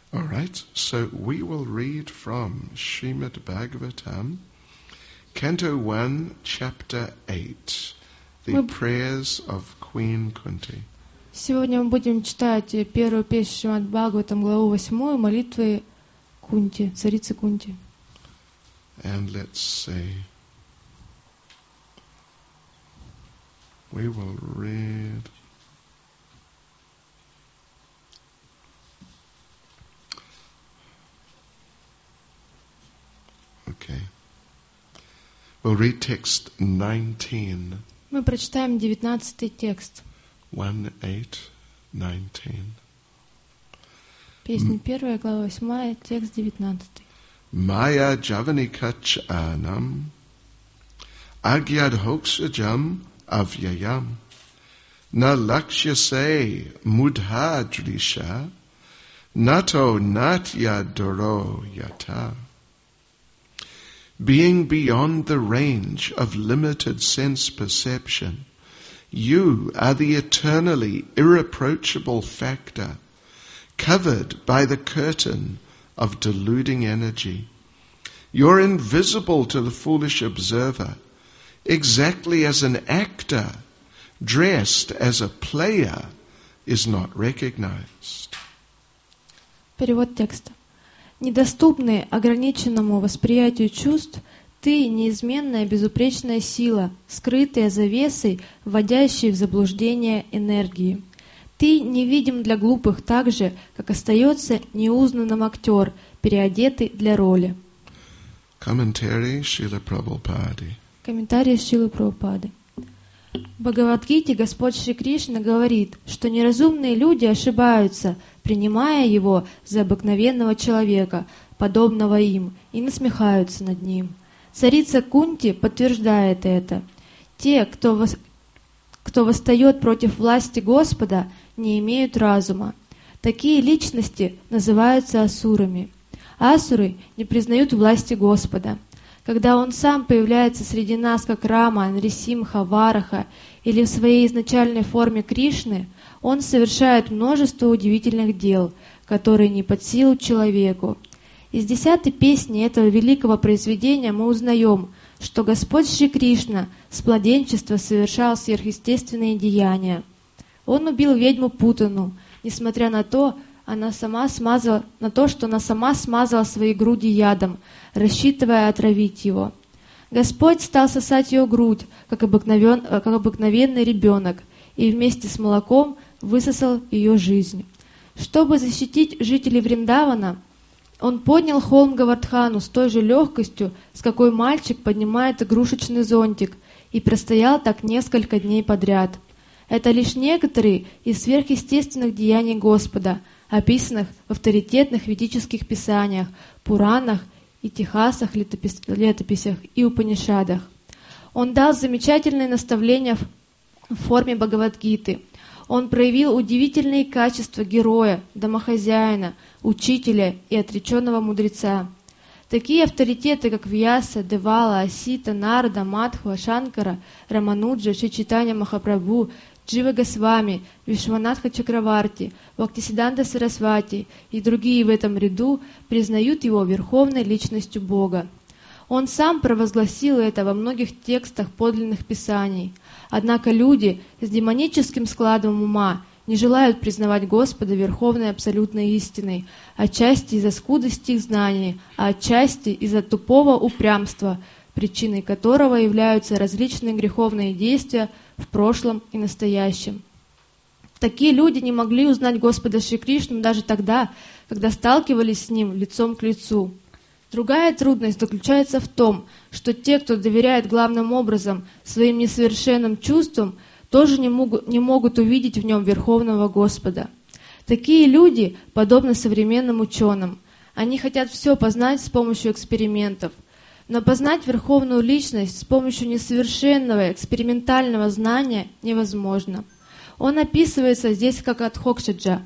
All right, so we will read from Srimad Bhagavatam, Canto 1, Chapter 8, the prayers of Queen Kunti. Сегодня мы будем читать первую песню Шримад Бхагаватам, главу 8, молитвы Кунти, царицы Кунти. And let's see. We will read. Okay. We'll read text 19. Мы прочитаем 19 текст. 1:8:19. Песня 1, глава 8, текст 19. Maya javanikach anam agyad hoksajam avyayam na lakshyase mudhadrisha nato natya doro yata. Being beyond the range of limited sense perception, you are the eternally irreproachable factor, covered by the curtain of deluding energy. You're invisible to the foolish observer, exactly as an actor dressed as a player is not recognized. Перевод текста. Недоступный ограниченному восприятию чувств, ты — неизменная безупречная сила, скрытая завесой, вводящей в заблуждение энергии. Ты невидим для глупых так же, как остается неузнанным актер, переодетый для роли. Комментарий Шрила Прабхупады. Комментарий Шрилы Прабхупады. В Бхагавад-гите Господь Шри Кришна говорит, что неразумные люди ошибаются, принимая его за обыкновенного человека, подобного им, и насмехаются над ним. Царица Кунти подтверждает это. Те, кто восстает против власти Господа, не имеют разума. Такие личности называются асурами. Асуры не признают власти Господа. Когда Он сам появляется среди нас как Рама, Нрисимха, Вараха или в своей изначальной форме Кришны, Он совершает множество удивительных дел, которые не под силу человеку. Из 10-й песни этого великого произведения мы узнаем, что Господь Шри Кришна с младенчества совершал сверхъестественные деяния. Он убил ведьму Путану, несмотря на то, что она сама смазала свои груди ядом, рассчитывая отравить его. Господь стал сосать ее грудь, как обыкновенный ребенок, и вместе с молоком высосал ее жизнь. Чтобы защитить жителей Вриндавана, Он поднял холм Говардхану с той же легкостью, с какой мальчик поднимает игрушечный зонтик, и простоял так несколько дней подряд. Это лишь некоторые из сверхъестественных деяний Господа, описанных в авторитетных ведических писаниях, Пуранах, Итихасах, летописях и Упанишадах. Он дал замечательные наставления в форме Бхагавад-гиты. Он проявил удивительные качества героя, домохозяина, учителя и отреченного мудреца. Такие авторитеты, как Вьяса, Девала, Асита, Нарада, Мадхва, Шанкара, Рамануджа, Шри Чайтанья Махапрабху, Джива Госвами, Вишванатха Чакраварти, Бхактисиданта Сарасвати и другие в этом ряду признают его верховной личностью Бога. Он сам провозгласил это во многих текстах подлинных писаний. Однако люди с демоническим складом ума не желают признавать Господа верховной абсолютной истиной, отчасти из-за скудости их знаний, а отчасти из-за тупого упрямства, причиной которого являются различные греховные действия в прошлом и настоящем. Такие люди не могли узнать Господа Шри Кришну даже тогда, когда сталкивались с Ним лицом к лицу. Другая трудность заключается в том, что те, кто доверяет главным образом своим несовершенным чувствам, тоже не могут увидеть в Нем Верховного Господа. Такие люди подобны современным ученым. Они хотят все познать с помощью экспериментов. Но познать Верховную Личность с помощью несовершенного экспериментального знания невозможно. Он описывается здесь как адхокшаджа,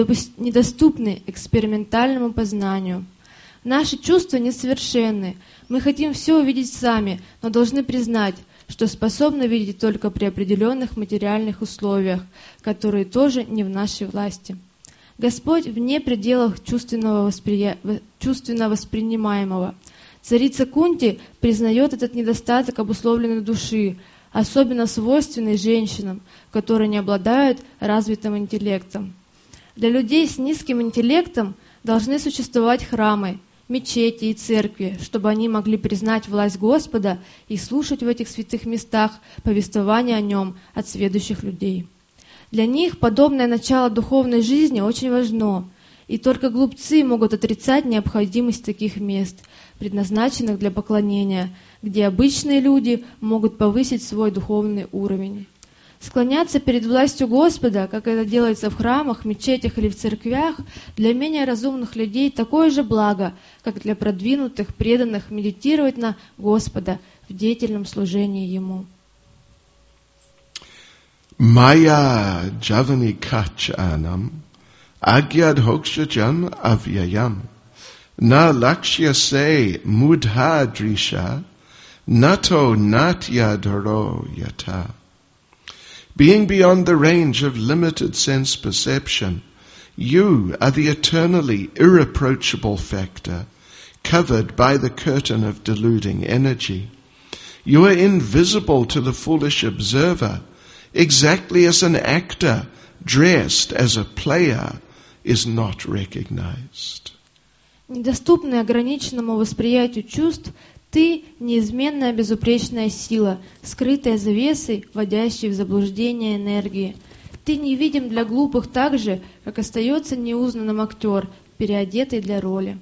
недоступный экспериментальному познанию. Наши чувства несовершенны. Мы хотим все увидеть сами, но должны признать, что способны видеть только при определенных материальных условиях, которые тоже не в нашей власти. Господь вне пределов чувственно воспринимаемого. Царица Кунти признает этот недостаток обусловленной души, особенно свойственный женщинам, которые не обладают развитым интеллектом. Для людей с низким интеллектом должны существовать храмы, мечети и церкви, чтобы они могли признать власть Господа и слушать в этих святых местах повествования о Нем от сведущих людей. Для них подобное начало духовной жизни очень важно, и только глупцы могут отрицать необходимость таких мест, предназначенных для поклонения, где обычные люди могут повысить свой духовный уровень. Склоняться перед властью Господа, как это делается в храмах, мечетях или в церквях, для менее разумных людей такое же благо, как для продвинутых, преданных медитировать на Господа в деятельном служении Ему. Maya javani kachanam agyad hokshajam avyayam na lakshya se mudha drisha nato natya doro yata. Being beyond the range of limited sense perception, you are the eternally irreproachable factor, covered by the curtain of deluding energy. You are invisible to the foolish observer, exactly as an actor dressed as a player is not recognized. Недоступный ограниченному восприятию чувств, ты — неизменная безупречная сила, скрытая завесой, вводящей в заблуждение энергии. Ты невидим для глупых так же, как остается неузнанным актер, переодетый для роли.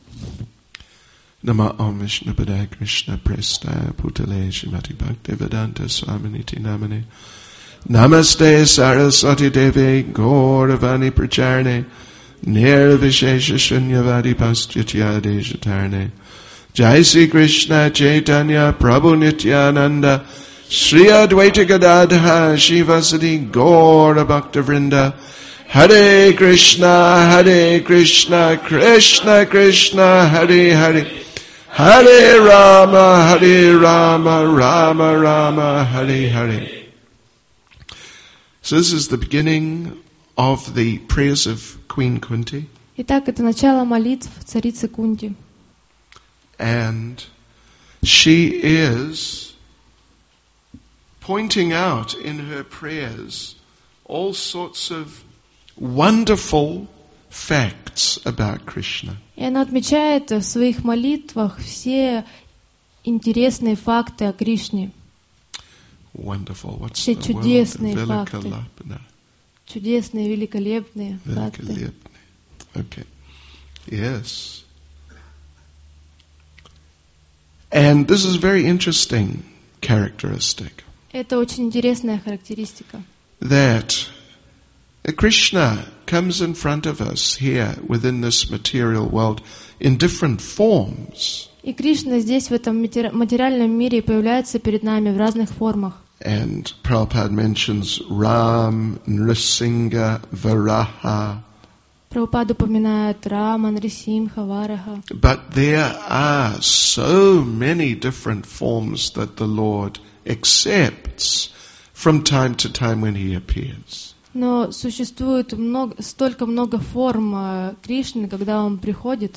Nama Om Vishnu Padaya Krishna Prestaya Putale Shrimati Bhaktivedanta Swaminiti Namane Namaste Saraswati Devi Gauravani Pracharne Nirvishesha Shunyavadi Paschatya Deshatarne Jai Sri Krishna Chaitanya Prabhu Nityananda Sri Advaita Gadadha Shivasati Gaura Bhakta Vrinda Hare Krishna Krishna Krishna Hare Hare Hare Rama Rama Rama Hare Hare. So this is the beginning of the prayers of Queen Kunti. Итак, это начало молитв царицы Кунти. And she is pointing out in her prayers all sorts of wonderful facts about Krishna. И она отмечает в своих молитвах все интересные факты о Кришне. Wonderful. What's Все the чудесные word? факты. Великолепно. Чудесные, великолепные факты. Великолепно. Okay. Yes. And this is a very interesting characteristic. Это очень интересная характеристика. That Krishna comes in front of us here within this material world in different forms. И Кришна здесь, в этом материальном мире, появляется перед нами в разных формах. And Prabhupada mentions Ram, Nrsimha, Varaha. Прабхупада упоминает Рама, Нрисимха, Вараха. But there are so many different forms that the Lord accepts from time to time when He appears. Но существует столько много форм Кришны, когда Он приходит.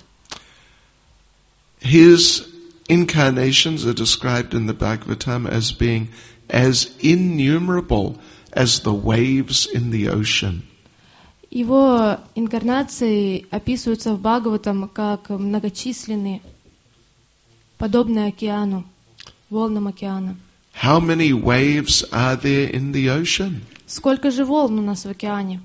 His incarnations are described in the Bhagavatam as being as innumerable as the waves in the ocean. Его инкарнации описываются в Бхагаватам как многочисленные, подобные океану, волнам океана. How many waves are there in the ocean? Сколько же волн у нас в океане?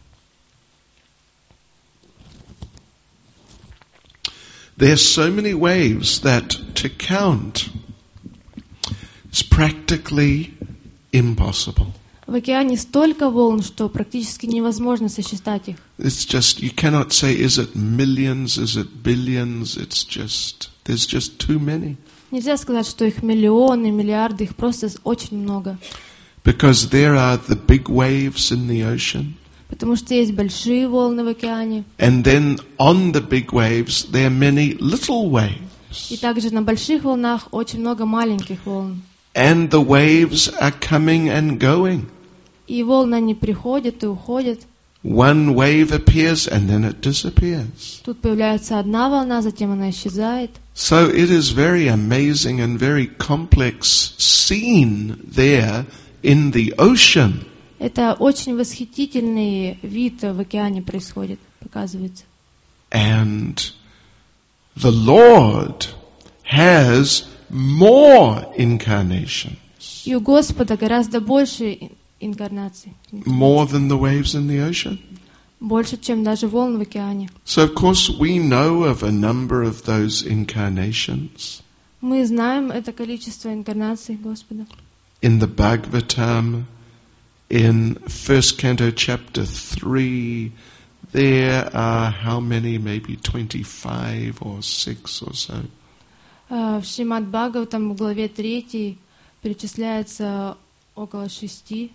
There are so many waves that to count is practically impossible. В океане столько волн, что практически невозможно сосчитать их. It's just, you cannot say, is it millions, is it billions? It's just, there's just too many. Нельзя сказать, что их миллионы, миллиарды, их просто очень много. Because there are the big waves in the ocean. Потому что есть большие волны в океане. And then on the big waves, there are many little waves. И также на больших волнах очень много маленьких волн. And the waves are coming and going. И волны, они приходят и уходят. one wave appears and then it disappears. Тут появляется одна волна, затем она исчезает. So it is very amazing and very complex scene there in the ocean. Это очень восхитительный вид в океане происходит, показывается. And the Lord has more incarnations, И у Господа гораздо больше инкарнаций, more than the waves in the ocean. больше, чем даже волн в океане. So of course we know of a number of those incarnations. Мы знаем это количество инкарнаций Господа. In the Bhagavatam, in First Canto, Chapter 3, there are how many? Maybe 25 or 6 or so. В Шримад Бхагаватам в главе 3 перечисляется около 6,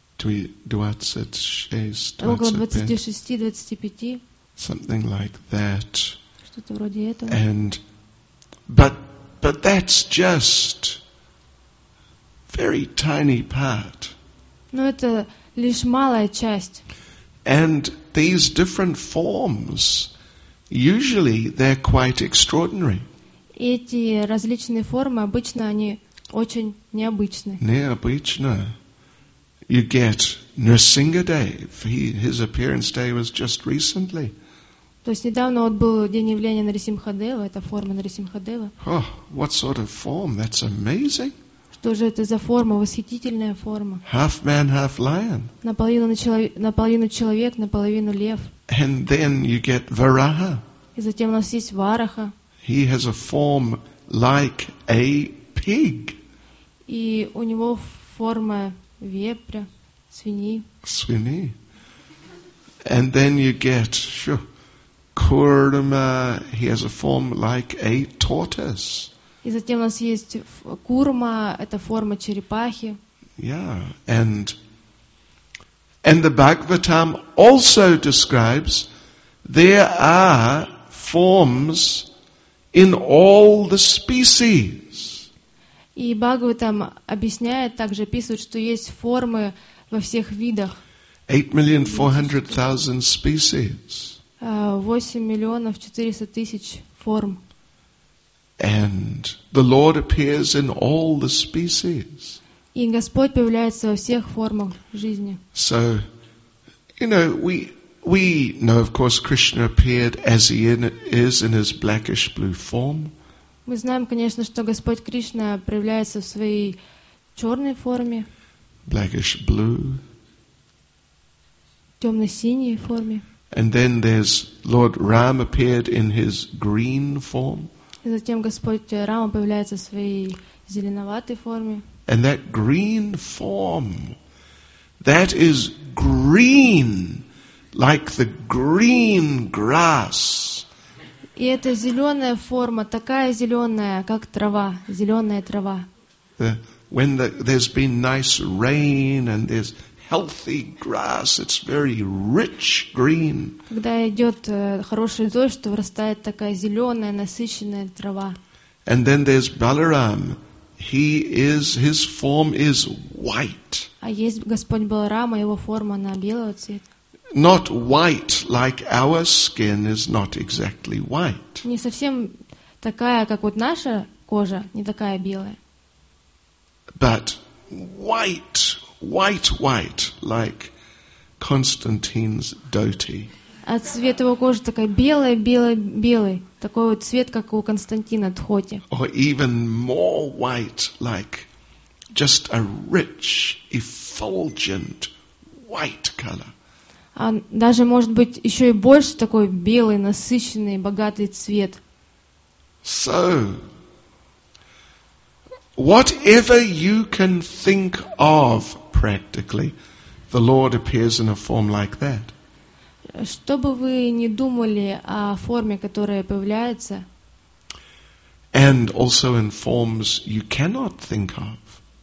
около 26-25, something like that. что-то вроде этого. And but that's just very tiny part. Но это лишь малая часть. And these different forms, usually they're quite extraordinary. Эти различные формы, обычно они очень необычны. Необычно. You get Nrsingadev. His appearance day was just recently. То есть недавно вот был день явления Нарисимхадева, это форма Нарисимхадева. Oh, what sort of form? That's amazing. Что же это за форма? Восхитительная форма. Half man, half lion. Наполовину человек, наполовину лев. And then you get Varaha. И затем у нас есть Вараха. He has a form like a pig. И у него форма вепря, свиньи. Swini. And then you get Kurma. He has a form like a tortoise. И затем у нас есть курма, это форма черепахи. Yeah, and the Bhagavatam also describes there are forms in all the species. И Бхагаватам объясняет, также описывает, что есть формы во всех видах. 8,400,000 species. 8,400,000 форм. And the Lord appears in all the species. И Господь появляется во всех формах жизни. So, we know, of course, Krishna appeared as he is in his blackish blue form. Мы знаем, конечно, что Господь Кришна проявляется в своей черной форме, Blackish blue. темно-синей форме. And then there's Lord Ram appeared in his green form. И затем Господь Рама появляется в своей зеленоватой форме. And that green form, that is green, like the green grass. И эта зеленая форма, такая зеленая, как трава, зеленая трава. When there's been nice rain and there's healthy grass, it's very rich green. Когда идет хороший дождь, то вырастает такая зеленая, насыщенная трава. And then there's Balaram. His form is white. А есть Господь Баларама, его форма, она белого цвета. Not white like our skin is not exactly white. Не совсем такая, как вот наша кожа, не такая белая. But white, like Constantine's dhoti. А цвет его кожи такой белый. Такой вот цвет, как у Константина Дхоти. Or even more white, like just a rich, effulgent white color. А даже, может быть, еще и больше такой белый, насыщенный, богатый цвет. So, whatever you can think of practically, the Lord appears in a form like that. Что бы вы ни думали о форме, которая появляется, And also in forms you cannot think of.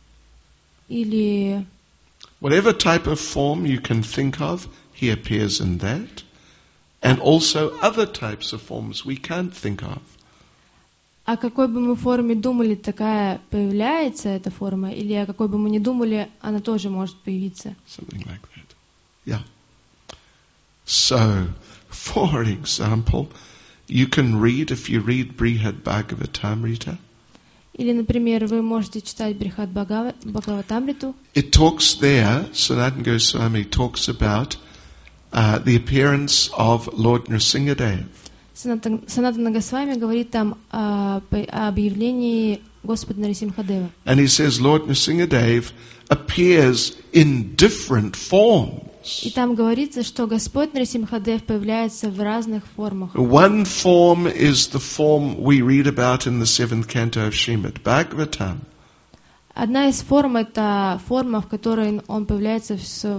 или Whatever type of form you can think of, He appears in that. And also other types of forms we can't think of. о какой бы мы форме думали, такая появляется эта форма, или о какой бы мы ни думали, она тоже может появиться. Something like that. Yeah. So, for example, you can read, if you read Brihad Bhagavatamrita, Или, например, вы можете читать Брихат Бхагаватамриту. it talks there, Sanatana Goswami talks about the appearance of Lord Nrsingadev. Санатана Госвами говорит там о объявлении Господа Нарисимхадева. And he says Lord Nrsingadev appears in different forms. И там говорится, что Господь Нарисимхадев появляется в разных формах. One form is the form we read about in the 7th canto of Srimad Bhagavatam. Одна из форм — это форма, в которой он появляется в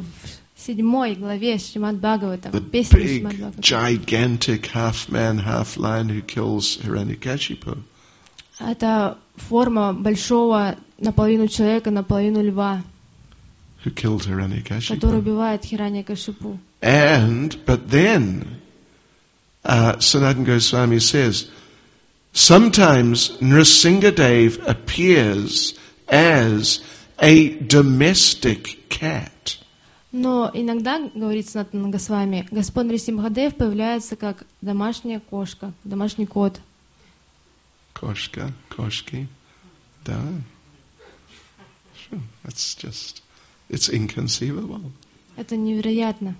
7 главе Шримад Бхагаватам. The Песня big, Шримад Бхагаватам. gigantic half-man, half-lion who kills Hiranyakashipu. Это форма большого наполовину человека, наполовину льва, Who killed который Hiranyakashipu. убивает Хираньякашипу. But then, Sanatana Goswami says, sometimes Nrsingadev appears as a domestic cat. Но иногда, говорит Санатана Госвами, Господь Нарисимхадев появляется как домашняя кошка, домашний кот. Koshka, Koshki, da. Sure, that's just, it's inconceivable. Это невероятно.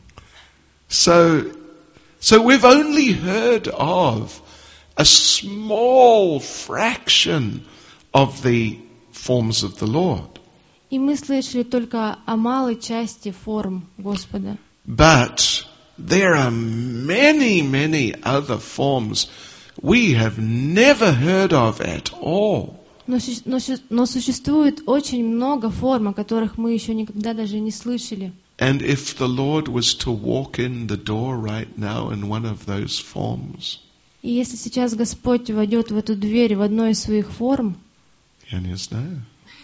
So we've only heard of a small fraction of the forms of the Lord. И мы слышали только о малой части форм Господа. But there are many, many other forms we have never heard of at all. Но существует очень много форм, о которых мы еще никогда даже не слышали. And if the Lord was to walk in the door right now in one of those forms, И если сейчас Господь войдет в эту дверь в одной из своих форм, я не знаю,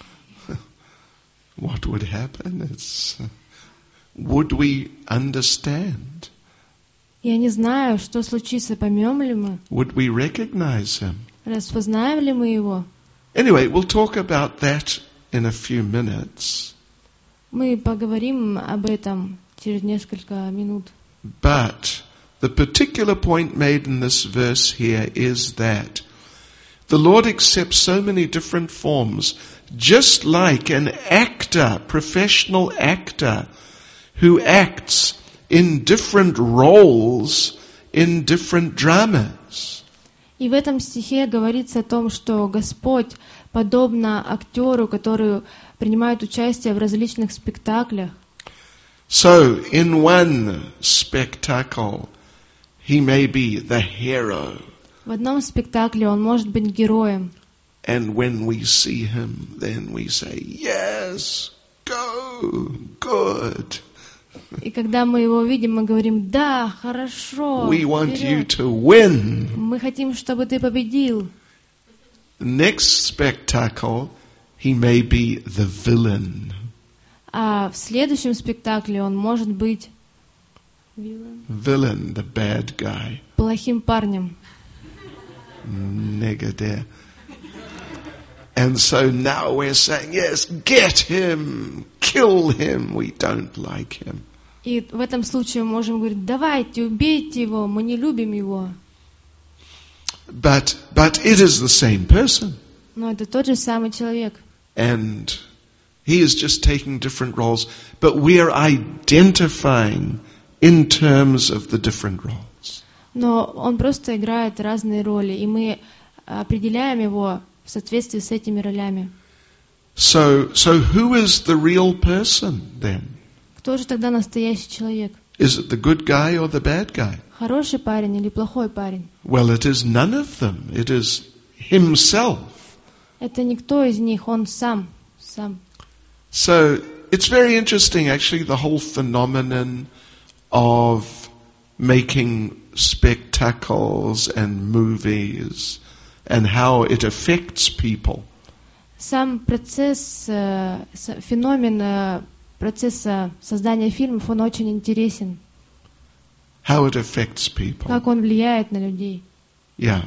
what would happen? Would we understand? я не знаю, что случится, поймем ли мы, Would we recognize him? распознаем ли мы его. Anyway, we'll talk about that in a few minutes. Мы поговорим об этом через несколько минут. But the particular point made in this verse here is that the Lord accepts so many different forms, just like an actor, professional actor, who acts in different roles in different dramas. И в этом стихе говорится о том, что Господь, подобно актеру, который принимает участие в различных спектаклях. So, in one spectacle, he may be the hero. В одном спектакле он может быть героем. And when we see him, then we say, yes, go, good. И когда мы его видим, мы говорим: да, хорошо, We want you вперед. to win. Мы хотим, чтобы ты победил. Next spectacle, he may be the villain. А в следующем спектакле он может быть Villain, the bad guy. плохим парнем. Negative. And so now we're saying, yes, get him, kill him, we don't like him. И в этом случае мы можем говорить: давайте, убейте его, мы не любим его. But it is the same person. Но это тот же самый человек. And he is just taking different roles, but we are identifying in terms of the different roles. Но он просто играет разные роли, и мы определяем его в соответствии с этими ролями. So who is the real person then? Кто же тогда настоящий человек? Is it the good guy or the bad guy? Хороший парень или плохой парень? Well, it is none of them. It is himself. Это никто из них, он сам. So it's very interesting, actually, the whole phenomenon of making spectacles and movies and how it affects people. Сам процесс, феномен процесса создания фильмов, он очень интересен. How it affects people. Как он влияет на людей. Yeah.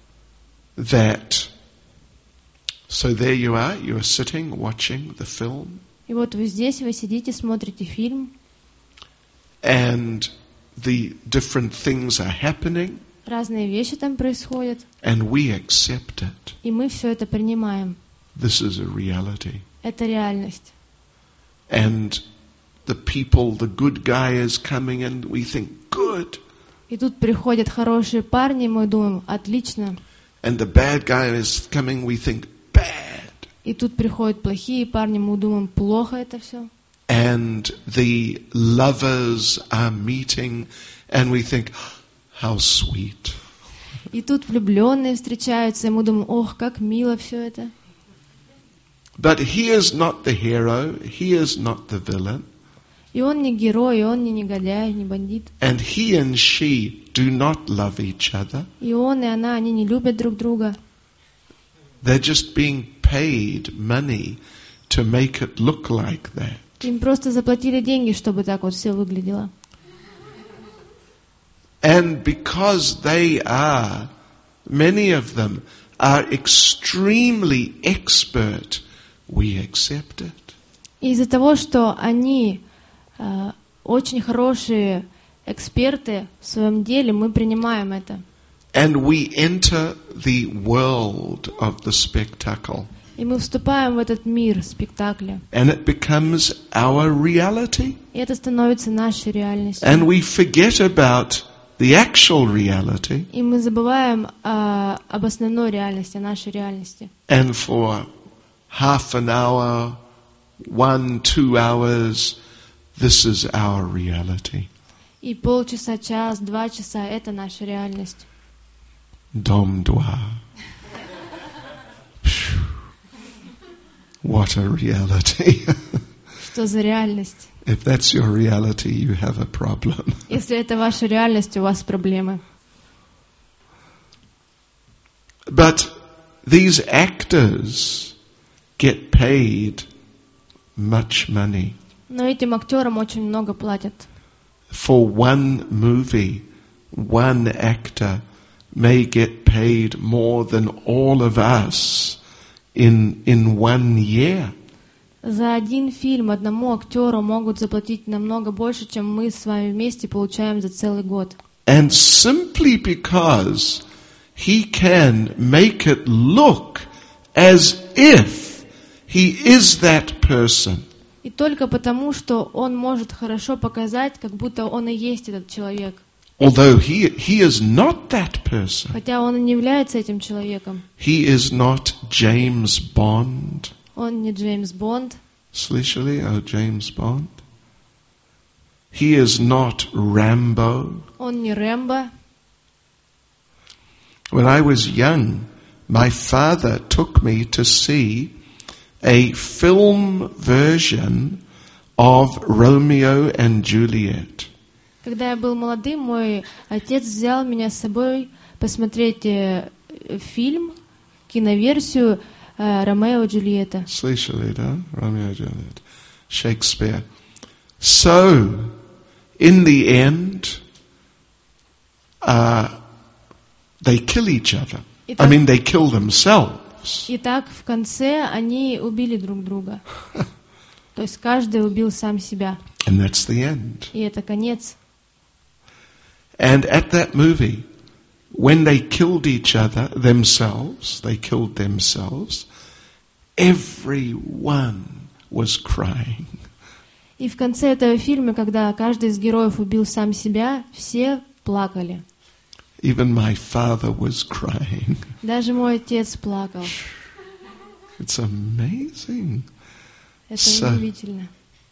So there you are sitting, watching the film. И вот вы здесь, вы сидите, смотрите фильм. And the different things are happening, разные вещи там происходят, and we accept it. и мы все это принимаем. This is a reality. Это реальность. And the people, the good guy is coming and we think, good. И тут приходят хорошие парни, мы думаем, отлично. And the bad guy is coming, we think, bad. И тут приходят плохие парни, мы думаем, плохо это все. And the lovers are meeting and we think, how sweet. И тут влюбленные встречаются, и мы думаем, ох, как мило все это. But he is not the hero, he is not the villain. И он не герой, и он не негодяй, не бандит. And he and she do not love each other. И он, и она, они не любят друг друга. They're just being paid money to make it look like that. Им просто заплатили деньги, чтобы так вот все выглядело. And because they are, many of them are extremely expert, we accept it. И из-за того, что они очень хорошие эксперты в своем деле, мы принимаем это. And we enter the world of the spectacle. И мы вступаем в этот мир спектакля. And it becomes our reality. И это становится нашей реальностью. And we forget about the actual reality. И мы забываем об основной реальности, о нашей реальности. And for half an hour, 1-2 hours, this is our reality. И полчаса, час, 2 часа — это наша реальность. Dom doigt. What a reality. Что за реальность? If that's your reality, you have a problem. Если это ваша реальность, у вас проблемы. But these actors get paid much money. Но этим актерам очень много платят. For one movie, one actor may get paid more than all of us in 1 year. За один фильм одному актеру могут заплатить намного больше, чем мы с вами вместе получаем за целый год. And simply because he can make it look as if he is that person. И только потому, что он может хорошо показать, как будто он и есть этот человек. Although he is not that person. Хотя он и не является этим человеком. He is not James Bond. Он не Джеймс Бонд. Слышали о James Bond? He is not Rambo. Он не Рэмбо. When I was young, my father took me to see a film version of Romeo and Juliet. Когда я был молодым, мой отец взял меня с собой посмотреть фильм, киноверсию Ромео и Джульетта. Слышали, да? Romeo and Juliet. Shakespeare. So, in the end, they kill each other. I mean, they kill themselves. Итак, в конце они убили друг друга. То есть каждый убил сам себя. And that's the end. И это конец. And at that movie, when they killed each other, they killed themselves, everyone was crying. И в конце этого фильма, когда каждый из героев убил сам себя, все плакали. Even my father was crying. Даже мой отец плакал. It's amazing. Это удивительно.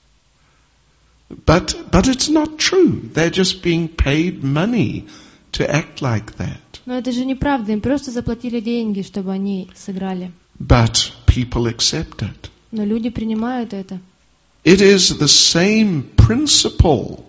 But it's not true. They're just being paid money to act like that. Но это же неправда. Им просто заплатили деньги, чтобы они сыграли. But people accept it. Но люди принимают это. It is the same principle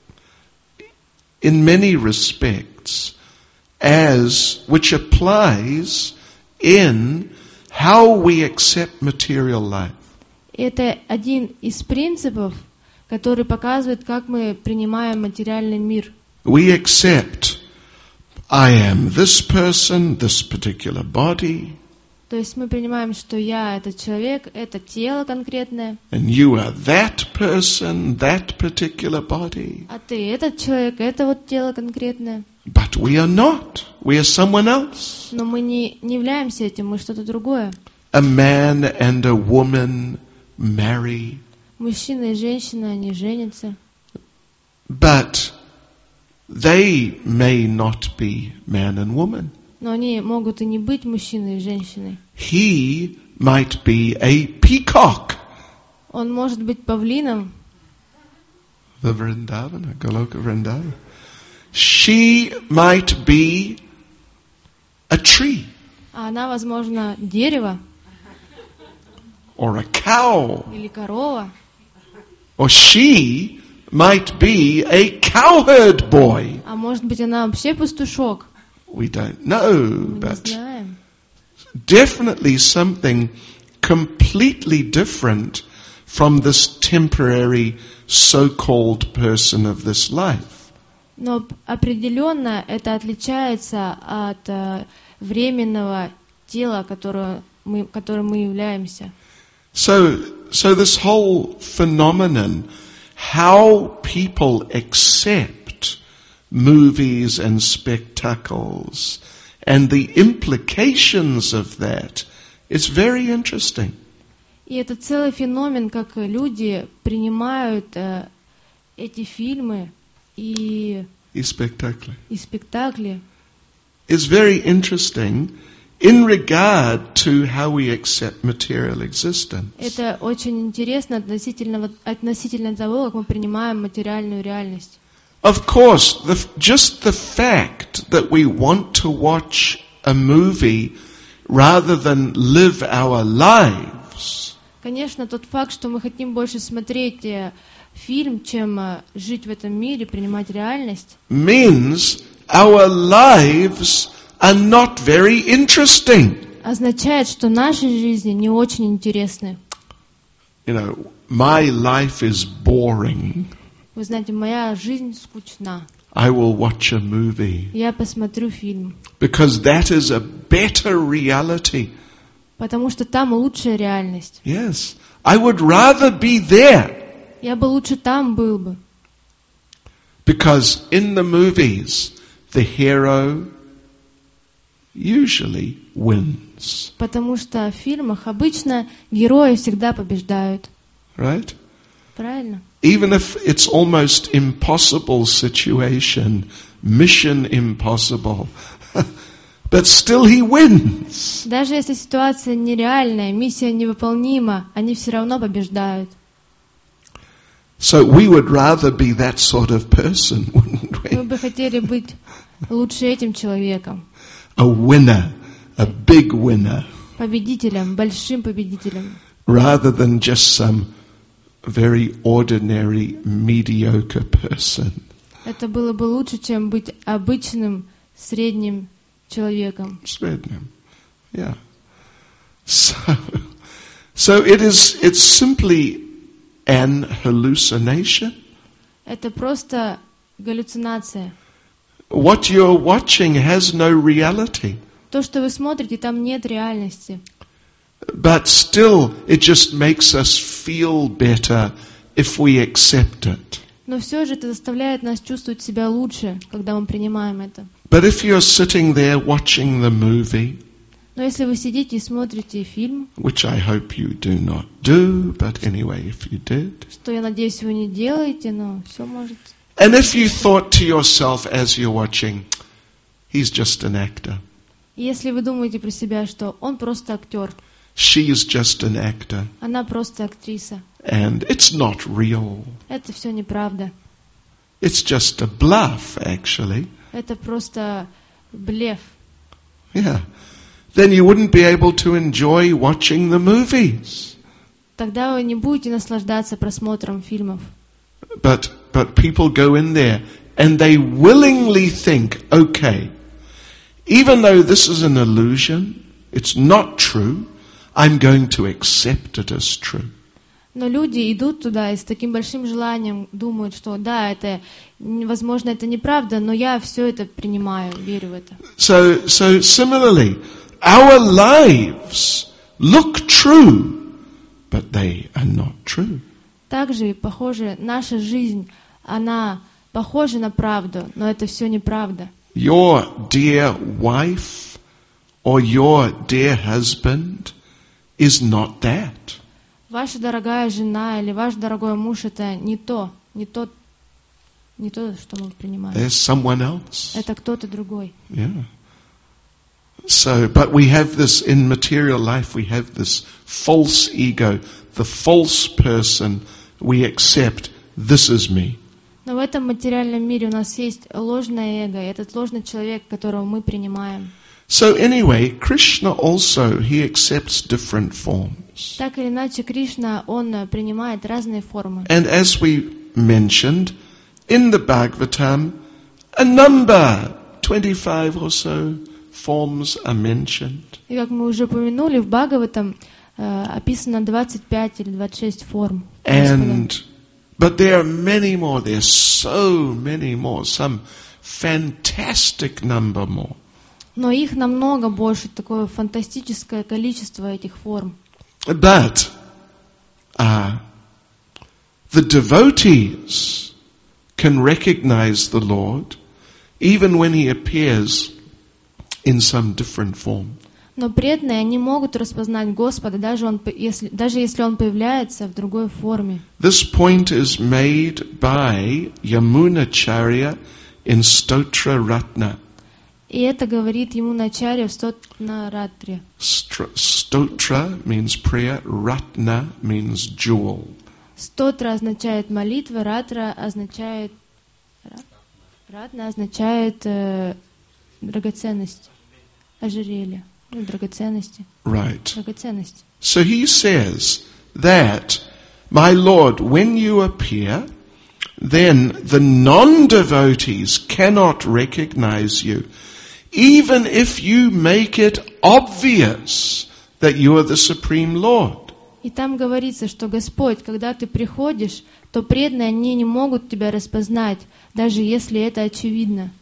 in many respects as which applies in how we accept material life. Это один из принципов, который показывает, как мы принимаем материальный мир. We accept, I am this person, this particular body. То есть мы принимаем, что я — это человек, это тело конкретное, and you are that person, that particular body. а ты этот человек, это вот тело конкретное. But we are not. We are someone else. Но мы не являемся этим, мы что-то другое. A man and a woman marry, Мужчина и женщина, они женятся. but they may not be man and woman. Но они могут и не быть мужчиной и женщиной. He might be a peacock. Он может быть павлином, The Vrindavana, Goloka Vrindavana. She might be a tree а она, возможно, дерево or a cow, или корова. or she might be a cowherd boy. А может быть, она вообще пастушок. We don't know, Мы не but знаем. definitely something completely different from this temporary so-called person of this life. Но определенно это отличается от временного тела, которым мы являемся. So this whole phenomenon, how people accept movies and spectacles and the implications of that, it's very interesting. И это целый феномен, как люди принимают эти фильмы и Spectacular. спектакли. It's very interesting in regard to how we accept material existence. Это очень интересно относительно того, как мы принимаем материальную реальность. Of course, just the fact that we want to watch a movie rather than live our lives Конечно, тот факт, что мы хотим больше смотреть фильм, чем жить в этом мире, принимать реальность, means our lives are not very interesting. означает, что наши жизни не очень интересны. You know, my life is boring. Вы знаете, моя жизнь скучна. I will watch a movie Я посмотрю фильм, because that is a better reality. потому что там лучшая реальность. Yes, I would rather be there Я бы лучше там был бы. because in the movies the hero usually wins, Потому что в фильмах обычно герои всегда побеждают. right? Правильно? Even if it's almost impossible situation, mission impossible, but still he wins. Даже если ситуация нереальная, миссия невыполнима, они все равно побеждают. So we would rather be that sort of person, wouldn't Мы we? бы хотели быть лучше этим человеком, A winner, a big winner, победителем, большим победителем, rather than just some very ordinary, mediocre person. Это было бы лучше, чем быть обычным, средним человеком. Srednim. Yeah. So it's simply an hallucination. Это просто галлюцинация. What you're watching has no reality. То, что вы смотрите, там нет реальности. But still, it just makes us feel better if we accept it. Но все же это заставляет нас чувствовать себя лучше, когда мы принимаем это. But if you're sitting there watching the movie, Но если вы сидите и смотрите фильм, which I hope you do not do, but anyway, if you did, что, я надеюсь, вы не делаете, но все может... and if you thought to yourself as you're watching, he's just an actor, Если вы думаете про себя, что он просто актер, she's just an actor, она просто актриса, and it's not real, это все неправда. it's just a bluff, actually, Это просто блеф. yeah, then you wouldn't be able to enjoy watching the movies. Тогда вы не будете наслаждаться просмотром фильмов. But people go in there and they willingly think, okay, even though this is an illusion, it's not true, I'm going to accept it as true. Но люди идут туда и с таким большим желанием думают, что да, это, возможно, это неправда, но я все это принимаю, верю в это. So similarly, our lives look true, but they are not true. Также, похоже, наша жизнь, она похожа на правду, но это все неправда. Your dear wife or your dear husband is not that. Ваша дорогая жена или ваш дорогой муж — это не то, что мы принимаем. There's someone else. Это кто-то другой. Yeah. So, but we have this in material life, we have this false ego, the false person we accept, this is me. Но в этом материальном мире у нас есть ложное эго, этот ложный человек, которого мы принимаем. So anyway, Krishna also, he accepts different forms. Так или иначе, Кришна, он принимает разные формы. And as we mentioned, in the Bhagavatam, a number, 25 or so, forms are mentioned. И как мы уже упомянули, в Бхагаватам описано 25 или 26 форм. But there are many more, there are so many more, some fantastic number more. Но их намного больше, такое фантастическое количество этих форм. But the devotees can recognize the Lord even when He appears in some different form. Но преданные, они могут распознать Господа, даже если Он появляется в другой форме. This point is made by Yamunacharya in Stotra Ratna. И это говорит ему Начарья в Стотна-ратре. Stotra means prayer, Ratna means jewel. Стотра означает молитва, ратна означает драгоценность, ожерелье, драгоценности. Right. Драгоценность. So he says that, my Lord, when you appear, then the non-devotees cannot recognize you, even if you make it obvious that you are the Supreme Lord. И там говорится, что Господь, когда ты приходишь, то преданные, они не могут тебя распознать, даже если это очевидно.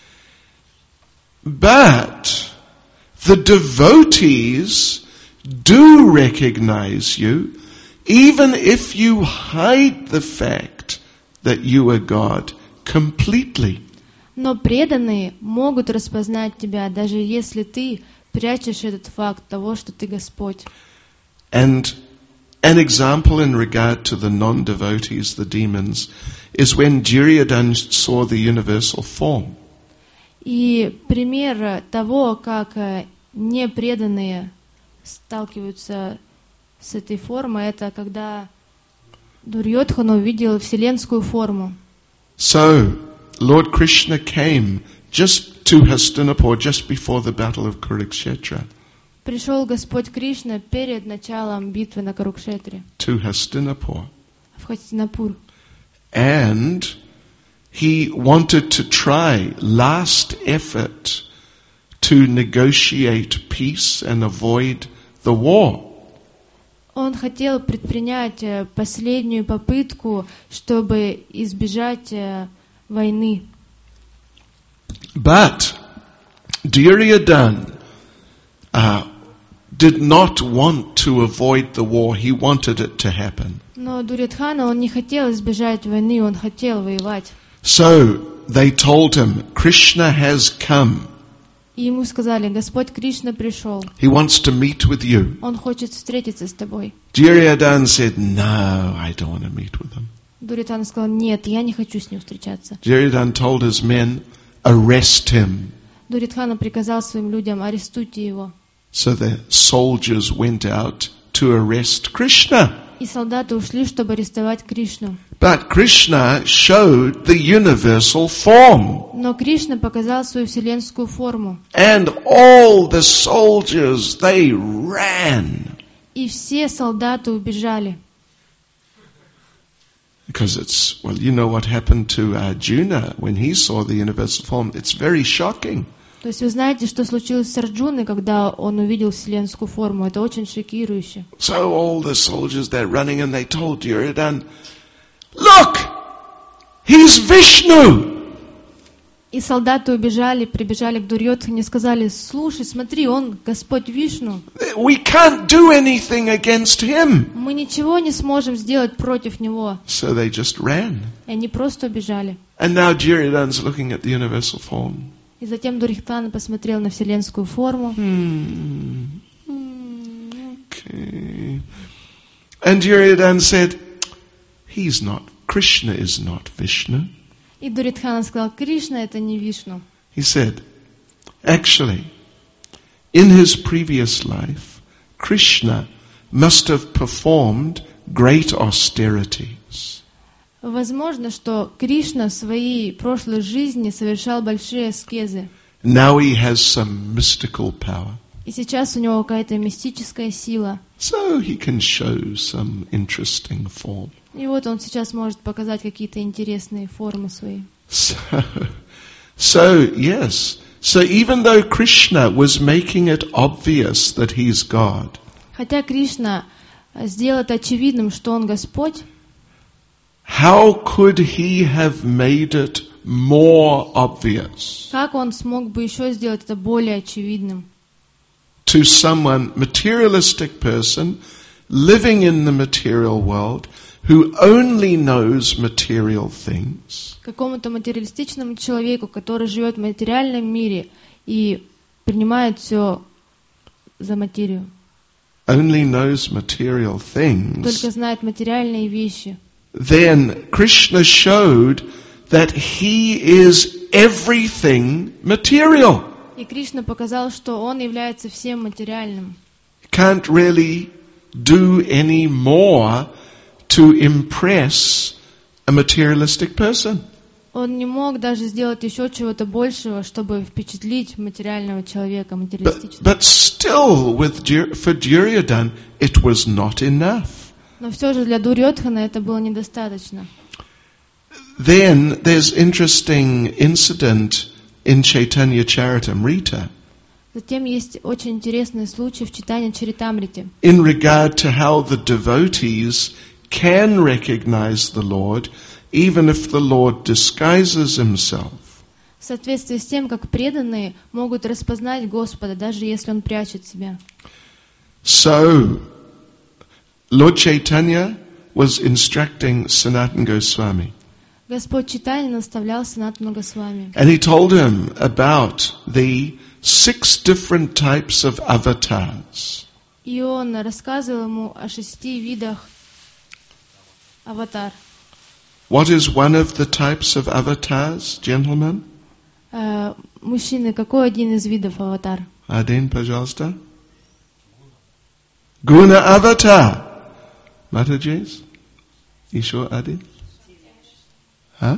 But the devotees do recognize you, even if you hide the fact that you are God completely. Но преданные могут распознать тебя, даже если ты прячешь этот факт того, что ты Господь. And an example in regard to the non-devotees, the demons, is when Duryodhana saw the universal form. И пример того, как непреданные сталкиваются с этой формой, это когда Дурьодхана увидел вселенскую форму. So, Lord Krishna came just to Hastinapur, just before the battle of Kurukshetra. Пришел Господь Кришна перед началом битвы на Курукшетре, To Hastinapur. в Хастинапур. And he wanted to try last effort to negotiate peace and avoid the war. Он хотел предпринять последнюю попытку, чтобы избежать войны. But Duryodhana did not want to avoid the war. He wanted it to happen. Но Дурьодхана, он не хотел избежать войны, он хотел воевать. So they told him, Krishna has come. И ему сказали, Господь Кришна пришел. He wants to meet with you. Он хочет встретиться с тобой. Duryodhana said, no, I don't want to meet with him. Дурьодхана сказал, нет, я не хочу с ним встречаться. Duryodhana told his men, arrest him. Дурьодхана приказал своим людям, арестуйте его. So the soldiers went out to arrest Krishna. И солдаты ушли, чтобы арестовать Кришну. But Krishna showed the universal form. Но Кришна показал свою вселенскую форму. And all the soldiers, they ran. И все солдаты убежали. Because it's, well, you know what happened to Arjuna when he saw the universal form. It's very shocking. То есть вы знаете, что случилось с Арджуной, когда он увидел вселенскую форму. Это очень шокирующе. So all the soldiers, they're running and they told Duryodhana, look, he's Vishnu. И солдаты убежали, прибежали к Дурьодхане и сказали: слушай, смотри, он Господь Вишну. We can't do anything against him. Мы ничего не сможем сделать против него. So they just ran. И они просто убежали. And now Duryodhana's looking at the universal form. И затем Дурьодхана посмотрел на вселенскую форму. Okay. And Duryodhana said, Krishna is not Vishnu. И Дурьодхана сказал: Кришна это не Вишну. He said, actually, in his previous life, Krishna must have performed great austerities. Возможно, что Кришна в своей прошлой жизни совершал большие аскезы. Now he has some mystical power. И сейчас у него какая-то мистическая сила. So he can show some interesting form. И вот он сейчас может показать какие-то интересные формы свои. So yes. So even though Krishna was making it obvious that he's God, Хотя Кришна сделал это очевидным, что он Господь, how could he have made it more obvious как он смог бы еще сделать это более очевидным? to someone, materialistic person, living in the material world, who only knows material things, Какому-то материалистичному человеку, который живет в материальном мире и принимает все за материю, only knows material things, только знает материальные вещи. then Krishna showed that he is everything material. И Кришна показал, что он является всем материальным. Can't really do any more to impress a materialistic person. Он не мог даже сделать еще чего-то большего, чтобы впечатлить материального человека, материалистичного. But still, for Duryodhana, it was not enough. Но все же для Дурьодхана это было недостаточно. Then there's interesting incident in Chaitanya Charitamrita Затем есть очень интересный случай в Чайтанья Чаритамрите, in regard to how the devotees can recognize the Lord even if the Lord disguises himself. в соответствии с тем, как преданные могут распознать Господа, даже если Он прячет себя. So, Lord Chaitanya was instructing Sanatana Goswami. Господь Чайтанья наставлял Санатану Госвами. And he told him about the 6 different types of avatars. И он рассказывал ему о 6 видах аватар. What is one of the types of avatars, gentlemen? Мужчины, какой один из видов аватар? Один, пожалуйста. Guna avatar. Mataji's? Еще один? Huh?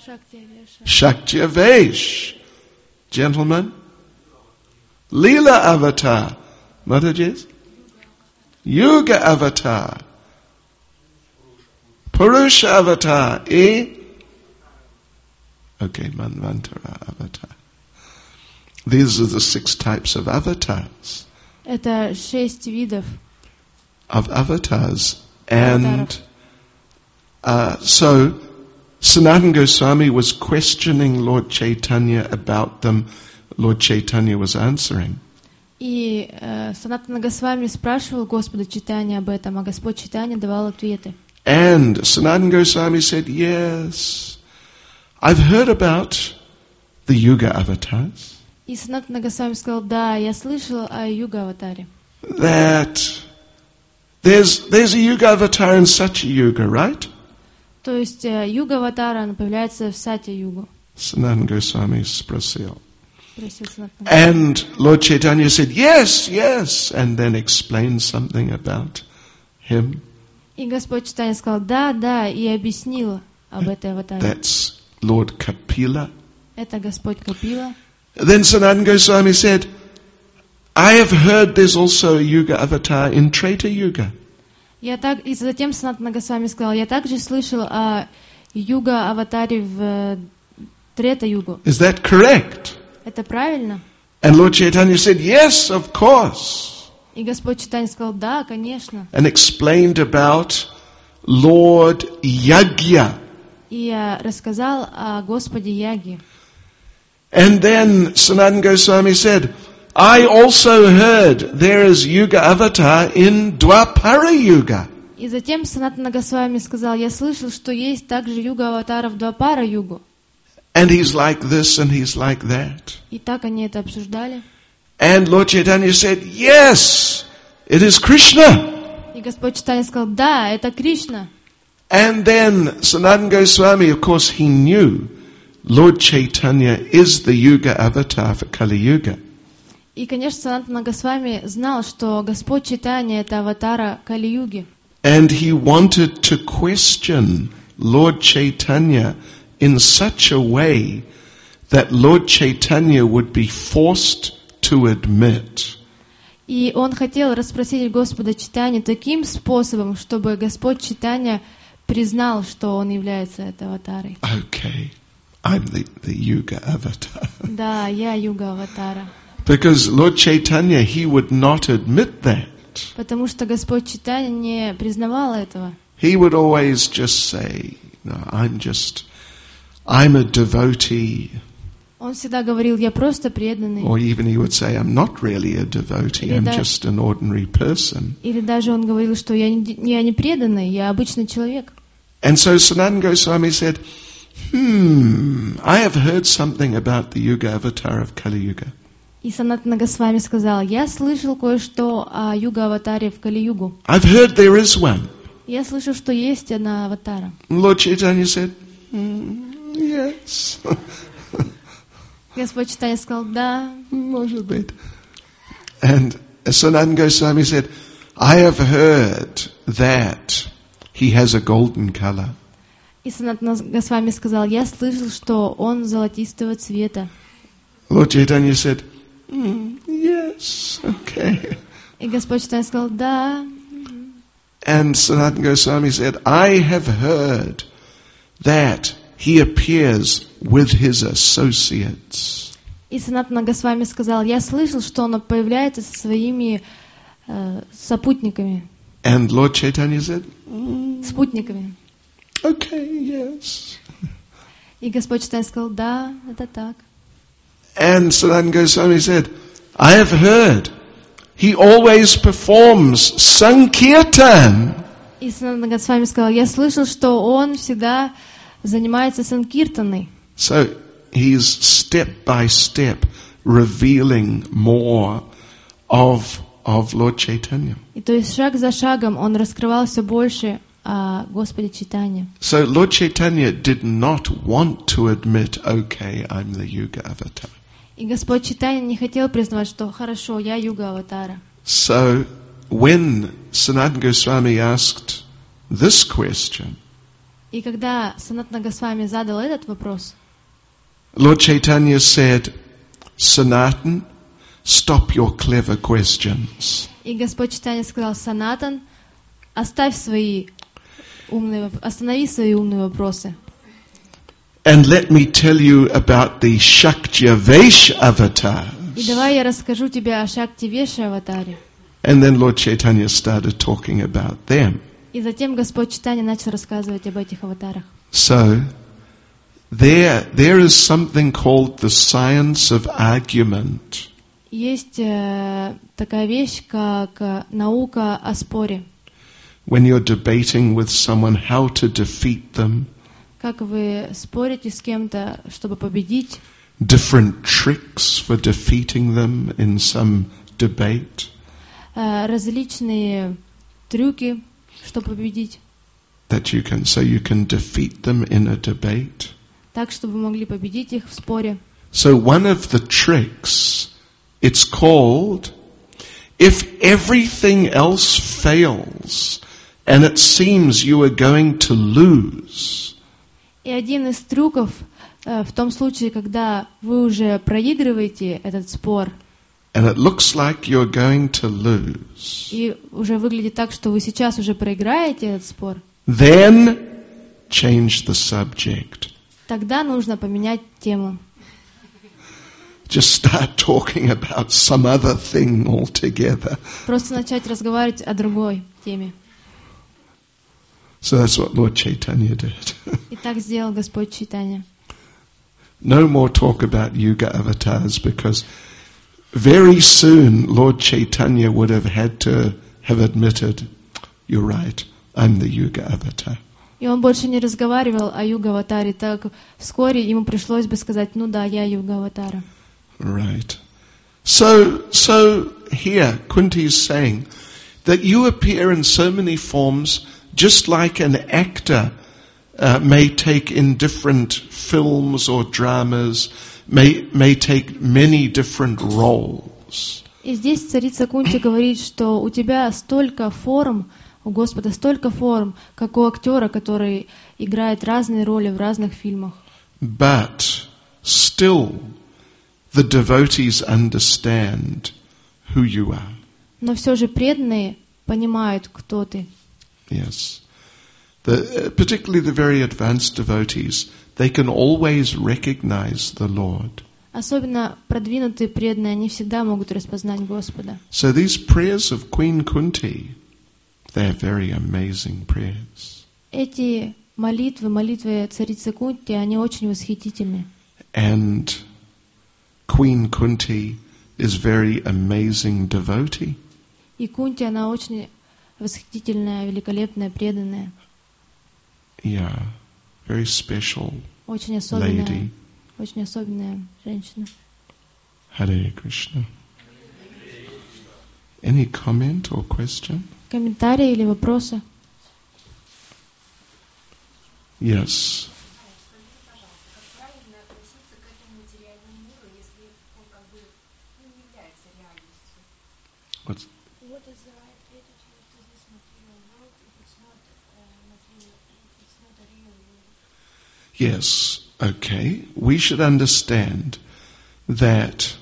Shaktyavesh. Gentlemen? Leela avatar. Mataji's? Yuga avatar. Purusha avatar. Okay, Manvantara avatar. These are the 6 types of avatars. Это 6 видов of avatars. And so Sanatana Goswami was questioning Lord Chaitanya about them. Lord Chaitanya was answering. И Санатана Госвами спрашивал Господа Чайтанья об этом, а Господь Чайтанья давал ответы. And Sanatana Goswami said, yes, I've heard about the Yuga avatars. И Санатана Госвами сказал: да, я слышал о Юга-аватаре. That there's a Yuga avatar in Satya Yuga, right? То есть Юга-аватара, она появляется в Сатья-югу. Sanatana Goswami спросил. Спросил Санатана. And Lord Chaitanya said, yes, yes, and then explained something about him. И Господь Чайтанья сказал: да, да, и объяснил об этой аватаре. That's Lord Kapila. Это Господь Капила. Then Sanatana Goswami said, I have heard there's also a Yuga avatar in Treta Yuga. И затем Санатана Госвами сказал: я также слышал о Юга-аватаре в Трета-югу. Is that correct? Это правильно? And Lord Chaitanya said, yes, of course. И Господь Чайтанья сказал: да, конечно. And explained about Lord Yagya. И рассказал о Господе Яги. And then Sanatana Goswami said, I also heard there is Yuga Avatar in Dwapara Yuga. И затем Санатана Госвами сказал, я слышал, что есть также юга аватара в Двапара югу. And he's like this and he's like that. И так они это обсуждали. And Lord Chaitanya said, yes, it is Krishna. И Господь Чайтанья сказал, да, это Кришна. And then Sanatana Goswami, of course, he knew Lord Chaitanya is the Yuga Avatar for Kali Yuga. И, конечно, Санатана Госвами знал, что Господь Чайтанья это аватара Кали-юги. And he wanted to question Lord Chaitanya in such a way that Lord Chaitanya would be forced to admit. И он хотел расспросить Господа Чайтанью таким способом, чтобы Господь Чайтанья признал, что он является этой аватарой. Okay, I'm the Yuga Avatar. Да, я юга аватара. Because Lord Chaitanya, he would not admit that. Потому что Господь Чайтанья не признавал этого. He would always just say, no, I'm a devotee. Он всегда говорил, я просто преданный. Or even he would say, I'm not really a devotee, I'm just an ordinary person. Или даже он говорил, что я не преданный, я обычный человек. And so Sanatana Goswami said, I have heard something about the Yuga Avatar of Kali Yuga. И Санатана Госвами сказал, я слышал кое-что о юга-аватаре в Кали-югу. I've heard there is one. Я слышал, что есть одна аватара. Lord Chaitanya said, yes. Господь Чайтанья сказал, да. Может быть. And Sanatana Goswami said, I have heard that he has a golden color. И Санатана Госвами сказал, я слышал, что он золотистого цвета. Lord Chaitanya said, yes, okay. И Господь Чайтанья сказал, да. And Sanatana Goswami said, I have heard that he appears with his associates. И Санатана Госвами сказал, я слышал, что он появляется со своими сопутниками. And Lord Chaitanya said, Спутниками. okay, yes. И Господь Чайтанья сказал, да, это так. And Sanatana Goswami said, I have heard he always performs Sankirtan. И Санатана Госвами сказал, я слышал, что он всегда занимается санкиртаной. So he's step by step revealing more of Lord Chaitanya. И то есть шаг за шагом он раскрывал все больше о Господе Чайтанье. So Lord Chaitanya did not want to admit, okay, I'm the Yuga Avatar. И Господь Чайтанья не хотел признавать, что хорошо, я юга аватара. So when Sanatana Goswami asked this question, И когда Санатана Госвами задал этот вопрос, Lord Chaitanya said, Sanatan, stop your clever questions. и Господь Чайтанья сказал, Санатан, останови свои умные вопросы. And let me tell you about the Shaktyavesh avatar. И давай я расскажу тебе о Шактивеше аватаре. And then Lord Chaitanya started talking about them. И затем Господь Чайтанья начал рассказывать об этих аватарах. So, there is something called the science of argument. Есть такая вещь, как наука о споре. When you're debating with someone how to defeat them, Как вы спорите с кем-то, чтобы победить, different tricks for defeating them in some debate. Различные трюки, чтобы победить, That you can defeat them in a debate. так, чтобы вы могли победить их в споре. So one of the tricks, it's called, if everything else fails and it seems you are going to lose, И один из трюков в том случае, когда вы уже проигрываете этот спор, and it looks like you're going to lose, и уже выглядит так, что вы сейчас уже проиграете этот спор, then change the subject. тогда нужно поменять тему. Just start talking about some other thing altogether. Просто начать разговаривать о другой теме. So that's what Lord Chaitanya did. И так сделал Господь Чайтанья. no more talk about Yuga avatars, because very soon Lord Chaitanya would have had to have admitted, you're right, I'm the Yuga avatar. И он больше не разговаривал о юга-аватаре, так вскоре ему пришлось бы сказать, ну да, я юга-аватара. Right. So here Kunti is saying that you appear in so many forms, just like an actor may take in different films or dramas, may take many different roles. И здесь царица Кунти говорит, что у тебя столько форм, у Господа столько форм, как у актера, который играет разные роли в разных фильмах. But still the devotees understand who you are. Но все же преданные понимают, кто ты. Yes. Particularly the very advanced devotees, they can always recognize the Lord. Особенно продвинутые преданные, они всегда могут распознать Господа. So these prayers of Queen Kunti, they're very amazing prayers. Эти молитвы царицы Кунти, они очень восхитительны. And Queen Kunti is very amazing devotee. И Кунти, она очень восхитительная, великолепная, преданная. Yeah, very special Очень особенная, lady. очень особенная женщина. Hare Krishna. Any comment or question? Комментарии или вопросы? Yes. What's What is the right attitude to this material world if it's not material, if it's not a real world? Yes, okay. We should understand that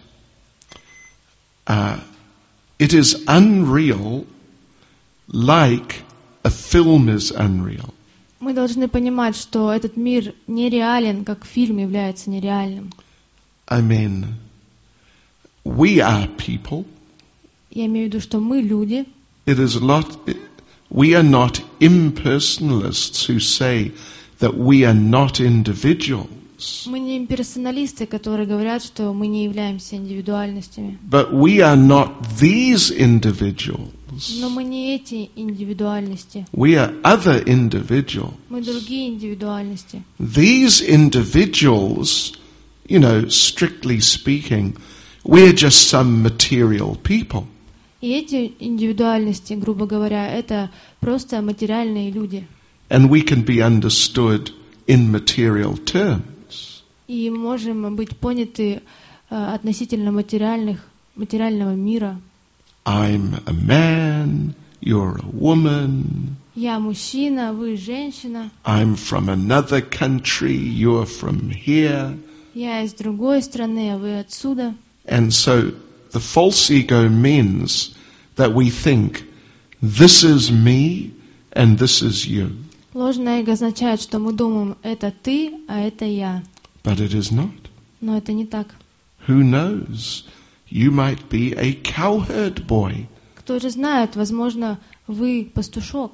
it is unreal like a film is unreal. Мы должны понимать, что этот мир нереален, как фильм является нереальным. I mean, we are people. Я имею в виду, что мы люди. We are not impersonalists who say that we are not individuals. Мы не имперсоналисты, которые говорят, что мы не являемся индивидуальностями. But we are not these individuals. Но мы не эти индивидуальности. We are other individuals. Мы другие индивидуальности. These individuals, strictly speaking, we're just some material people. И эти индивидуальности, грубо говоря, это просто материальные люди. And we can be understood in material terms. И можем быть поняты относительно материального мира. I'm a man, you're a woman. Я мужчина, вы женщина. I'm from another country, you're from here. Я из другой страны, а вы отсюда. And so the false ego means that we think, this is me and this is you. Ложное эго означает, что мы думаем, это ты, а это я. But it is not. Но это не так. Who knows? You might be a cowherd boy. Кто же знает, возможно, вы пастушок.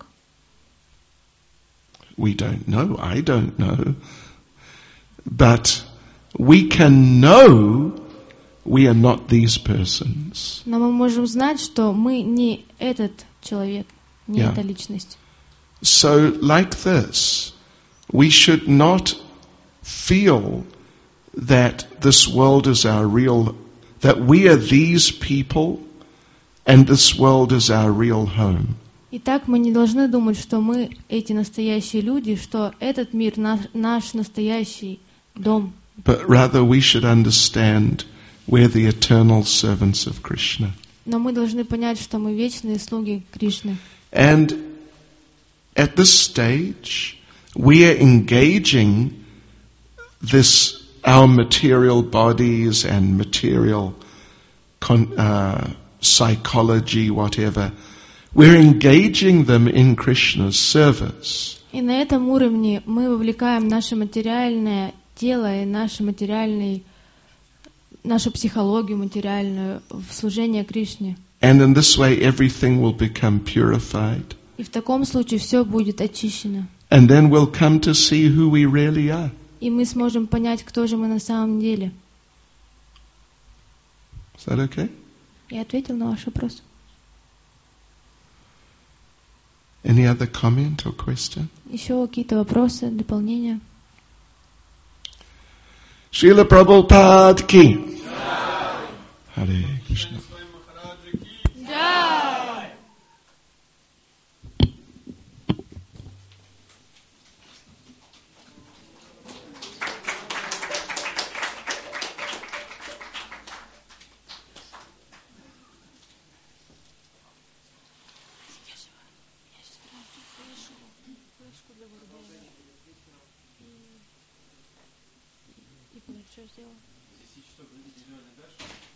We don't know. I don't know. But we can know we are not these persons. Но мы можем знать, что мы не этот человек, не Yeah. эта личность. So, like this, we should not feel that this world is our real, that we are these people and this world is our real home. Итак, мы не должны думать, что мы эти настоящие люди, что этот мир наш настоящий дом. But rather we should understand we're the eternal servants of Krishna. Но мы должны понять, что мы вечные слуги Кришны. And at this stage, we are engaging our material bodies and material psychology, whatever. We're engaging them in Krishna's service. И на этом уровне мы вовлекаем наше материальное тело и нашу психологию материальную в служение Кришне. And in this way, everything will become purified. И в таком случае все будет очищено. And then we'll come to see who we really are. и мы сможем понять, кто же мы на самом деле. Is that okay? Я ответил на ваш вопрос. Any other comment or question? Еще какие-то вопросы, дополнения? Srila Prabhupada ki. Hare Krishna. И что сделал?